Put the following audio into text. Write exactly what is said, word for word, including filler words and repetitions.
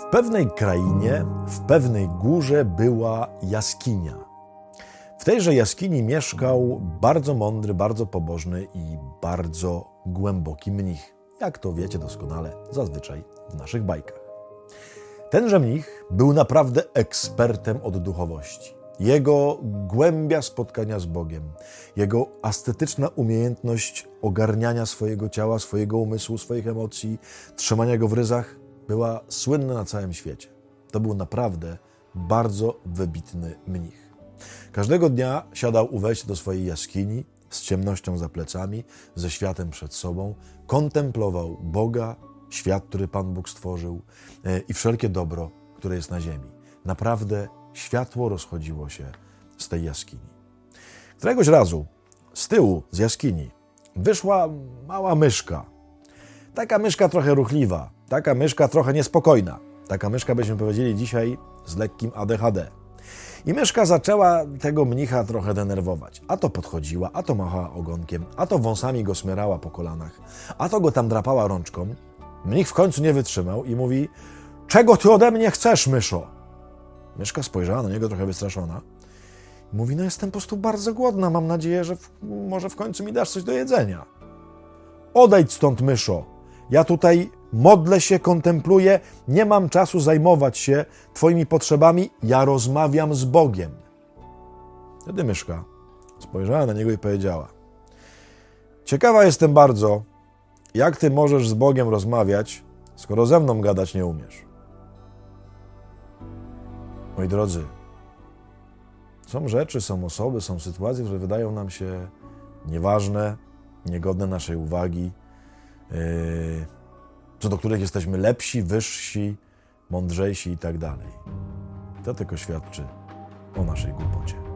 pewnej krainie, w pewnej górze była jaskinia. W tejże jaskini mieszkał bardzo mądry, bardzo pobożny i bardzo głęboki mnich. Jak to wiecie doskonale, zazwyczaj w naszych bajkach. Tenże mnich był naprawdę ekspertem od duchowości. Jego głębia spotkania z Bogiem, jego ascetyczna umiejętność ogarniania swojego ciała, swojego umysłu, swoich emocji, trzymania go w ryzach była słynna na całym świecie. To był naprawdę bardzo wybitny mnich. Każdego dnia siadał u wejścia do swojej jaskini z ciemnością za plecami, ze światem przed sobą, kontemplował Boga, świat, który Pan Bóg stworzył i wszelkie dobro, które jest na ziemi. Naprawdę światło rozchodziło się z tej jaskini. Któregoś razu z tyłu, z jaskini, wyszła mała myszka. Taka myszka trochę ruchliwa, taka myszka trochę niespokojna. Taka myszka, byśmy powiedzieli dzisiaj, z lekkim A D H D. I myszka zaczęła tego mnicha trochę denerwować. A to podchodziła, a to machała ogonkiem, a to wąsami go smyrała po kolanach, a to go tam drapała rączką. Mnich w końcu nie wytrzymał i mówi: czego ty ode mnie chcesz, myszo? Myszka spojrzała na niego trochę wystraszona. Mówi: no jestem po prostu bardzo głodna, mam nadzieję, że w, może w końcu mi dasz coś do jedzenia. Odejdź stąd, myszo. Ja tutaj modlę się, kontempluję, nie mam czasu zajmować się twoimi potrzebami, ja rozmawiam z Bogiem. Wtedy myszka spojrzała na niego i powiedziała: ciekawa jestem bardzo, jak ty możesz z Bogiem rozmawiać, skoro ze mną gadać nie umiesz. Moi drodzy, są rzeczy, są osoby, są sytuacje, które wydają nam się nieważne, niegodne naszej uwagi, yy, co do których jesteśmy lepsi, wyżsi, mądrzejsi i tak dalej. To tylko świadczy o naszej głupocie.